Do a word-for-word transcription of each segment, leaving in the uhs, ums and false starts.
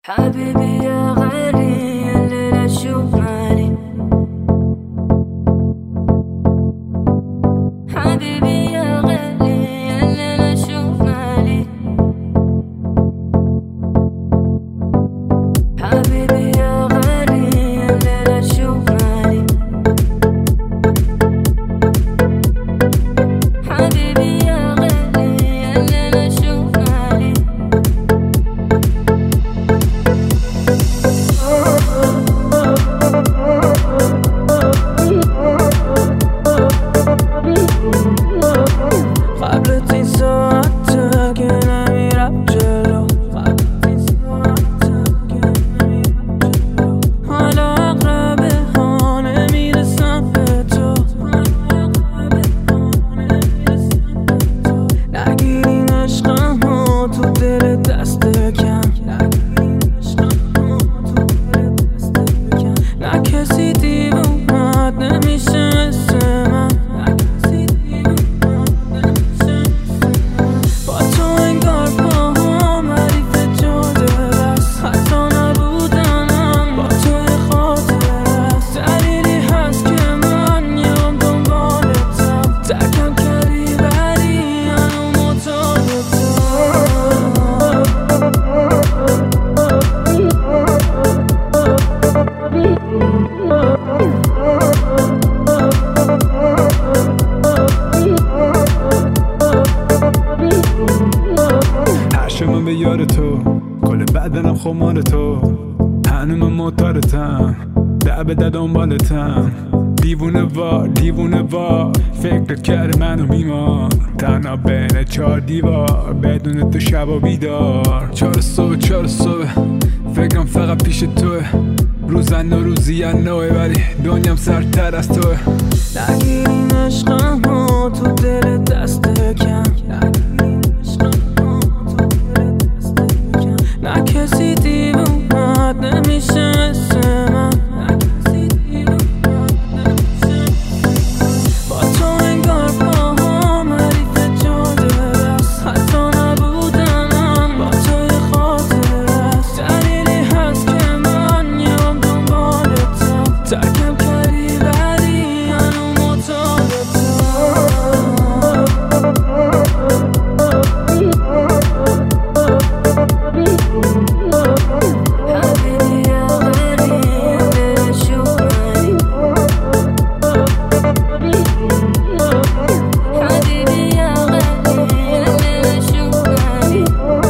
حبيبي يا غالي الليلة شوف مالي. حبيبي يا غالي الليلة شوف مالي. حبيبي يا غالي الليلة شوف مالي. حبيبي يا غالي الليلة شوف مالي. قبل تی ساعته که نمیرم جلو، قبل تی ساعته که نمیرم جلو. حالا اقربه ها نمیرسم به تو، حالا اقربه ها نمیرسم به تو. نگیرین عشقمو تو دل دست کم، نگیرین عشقمو تو دل دست کم. نه کسی دیوونت نمیشه مثل من، نه کسی دیوونت نمیشه. با تو انگار پاهم حریف جاده است، حتی نبودنم با تو یه خاطره است. دلیلی هست که من یام دنبالتم، ترکم کردی ولی هنوز معتادتم. هرشم به یار تو، کل بدنم خمار تو. هنوز من معتادتم، ده به ده دنبالتم. دیوونه وار دیوونه وار فکرت کرده منو میمار. تنها بین چهار دیوار بدون تو شب و بیدار. چهار صبح چهار صبح فکرم فقط پیش توه. روزن و روزی نوه ولی دنیام سرتر از توه. نگیرین عشقمو تو دل دست کم، نگیرین عشقمو تو دل دست کم. نه کسی دیوونت نمیشه مثل من، نه کسی دیوونت نمیشه. با تو انگار پاهم حریف جاده است، حتی نبودنم با تو یه خاطره است. دلیلی هست که من یام دنبالتم، ترکم کردی ولی هنوز معتادتم. حبيبي يا غالي الليلة شوف مالي. حبيبي يا غالي الليلة شوف مالي.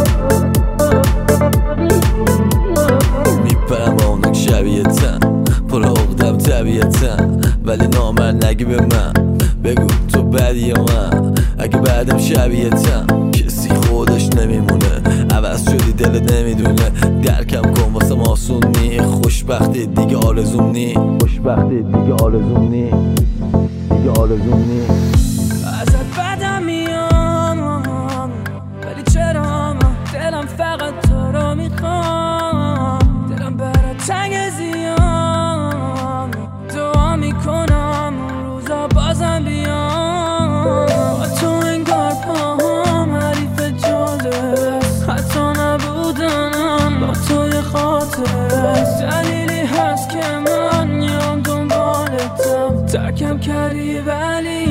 میپرم با اونک شبیهتن، پر عقدم طبیعتن. ولی نامرد نگی به من، بگو تو بدی یا من. اگه بعدم شبیهتن کسی خودش نمیمونه، عوض شدی دلت نمیدونه. درکم کن واسم آسون نی، خوشبختی دیگه آرزوم نی، خوشبختی دیگه آرزوم نی، دیگه آرزوم نی. ازت بدم میام ولی چرا من دلم فقط تو رو میخوام. دلم برات تنگ زیام، دعا میکنم اون روزا بازم بیام. با تو انگار پاهم حریف جاده است، حتی نبودنم با تو یه خاطره است. دلیلی هست که من یام دنبالتم، ترکم کردی ولی